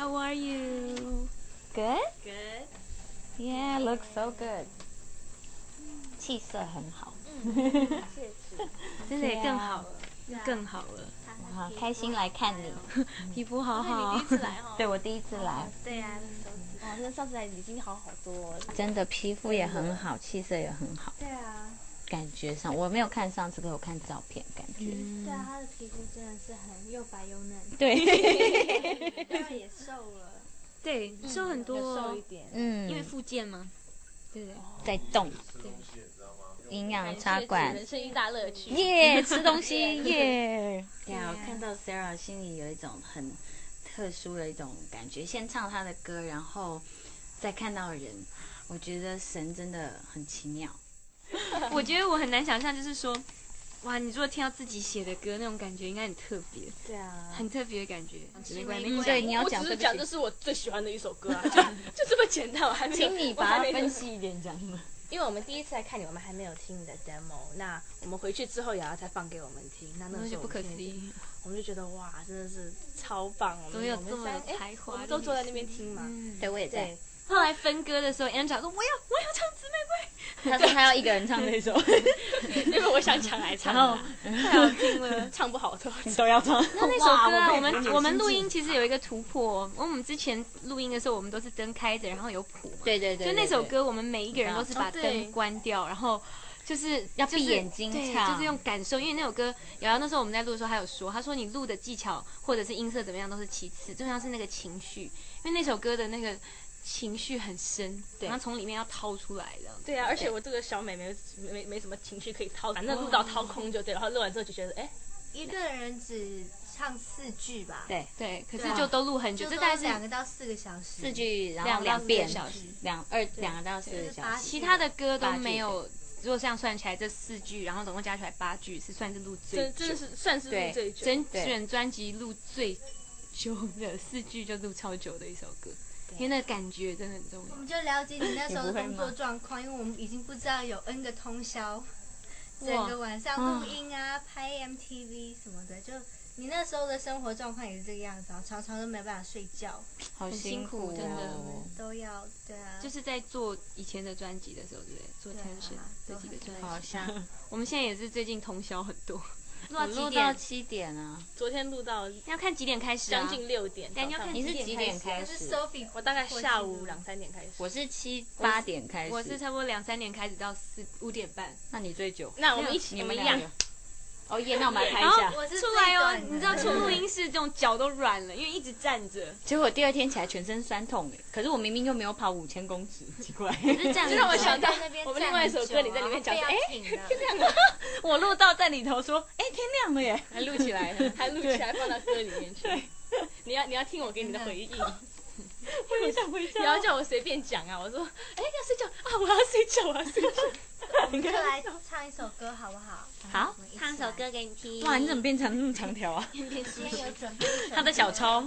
How are you? Good? Good. Yeah, looks so good. 气色很好。 谢谢。 真的也更好了，更好了。 好开心来看你， 皮肤好好。 你第一次来哦。 对我第一次来。 对呀，哦，真的上次来已经好好多。 真的皮肤也很好，气色也很好。 对啊。 感觉上我没有看上次，可我看照片，感觉。 对啊，他的皮肤真的是很又白又嫩。 对。 然后也瘦了。 对，瘦很多， 瘦一点。 因为复健吗？对对。 在动。营养插管， 人生一大乐趣。 耶，吃东西耶。对啊，我看到 Sarah 心里有一种很特殊的一种感觉，先唱她的歌，然后再看到人，我觉得神真的很奇妙。 我觉得我很难想象，就是说，哇，你如果听到自己写的歌，那种感觉应该很特别。 对啊， 很特别的感觉。 对，你要讲， 我只是讲这是我最喜欢的一首歌啊，就这么简单。我还没有， 请你把它分析一点讲。 因为我们第一次来看你，我们还没有听你的 demo， 那我们回去之后也要再放给我们听。那时候不可思议， 我们就觉得哇，真的是超棒！ 怎么有这么有才华？ 我们都坐在那边听嘛。 对，我也在。 后来分歌的时候 ，Angela 说我要唱姊妹会。 他说他要一个人唱这首， 因为我想抢来唱， 太好听了， 唱不好都要唱。 那首歌啊，我们录音其实有一个突破。我们之前录音的时候，我们都是灯开着，然后有谱。 对。就那首歌，我们每一个人都是把灯关掉，然后就是要闭眼睛唱， 就是用感受。因为那首歌，瑶瑶那时候我们在录的时候，他有说，他说你录的技巧或者是音色怎么样都是其次，重要是那个情绪，因为那首歌的那个情绪很深，然后从里面要掏出来的。 对啊，而且我这个小美没什么情绪可以掏，反正录到掏空就对了。然后录完之后就觉得，哎， 一个人只唱4句吧。 对，可是就都录很久，这大概是 2个到4个小时。 4句，然后2遍，2个到4个小时。 其他的歌都没有。如果这样算起来，这4句，然后总共加起来8句，是算是录最久， 真的是算是录最久。 整卷专辑录最久的4句就录超久的一首歌。因为那感觉真的很重要。 我们就了解你那时候的工作状况，因为我们已经不知道有 N 个通宵，整个晚上录音啊、拍 MTV 什么的，就你那时候的生活状况也是这个样子，常常都没办法睡觉， 好辛苦， 真的都要对啊。 就是在做以前的专辑的时候，对不对？做 Tension 这几个专辑， 好像我们现在也是最近通宵很多。 录到7点啊！ 昨天录到要看几点开始啊？ 将近6点。 你是几点开始？ 我大概下午2、3点开始。 我是7、8点开始。 我是差不多2、3点开始到4、5点半。 那你最久？ 那我们一起，我们一样。 哦耶，那我们来拍一下。 出来哦，你知道出录音室这种脚都软了，因为一直站着。 结果第2天起来全身酸痛可是我明明又没有跑5000公尺，奇怪。 就让我想到我们另外一首歌，你在里面讲说，哎，天亮了。 我录到在里头说，哎，天亮了耶， 还录起来了，还录起来放到歌里面去。你要听我给你的回应。 我也想回家。 不要叫我随便讲啊！我说，哎，要睡觉啊！我要睡觉，我要睡觉。 我们就来唱一首歌好不好？ 好， 唱首歌给你听。 哇，你怎么变成那么长条啊？ 今天有准备他的小抄。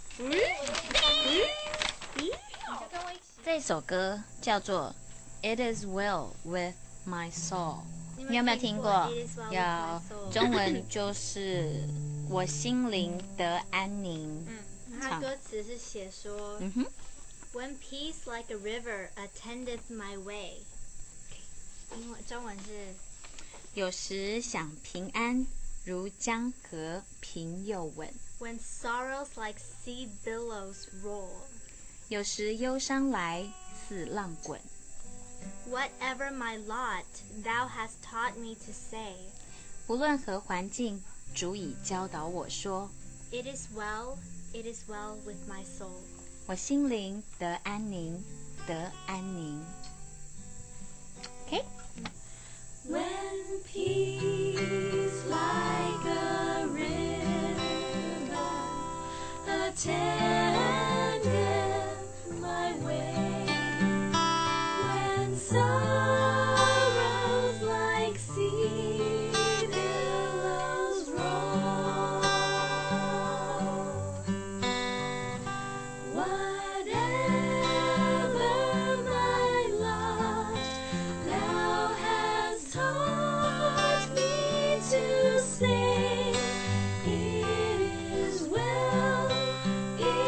这首歌叫做《It Is Well with My Soul》，你有没有听过？有，中文就是我心灵得安宁。 他歌词是写说，When peace like a river attendeth my way。英文中文是， 有时想平安，如江河平又稳。 When sorrows like sea billows roll。 有时忧伤来似浪滚。 Whatever my lot, thou hast taught me to say。 无论何环境，主已教导我说。 It is well, it is well with my soul。 我心灵得安宁，得安宁。 When peace like a river attendeth my way, when sorrows like sea billows roll, whatever my lot, thou hast taught me to say, it is well, it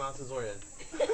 当制作人。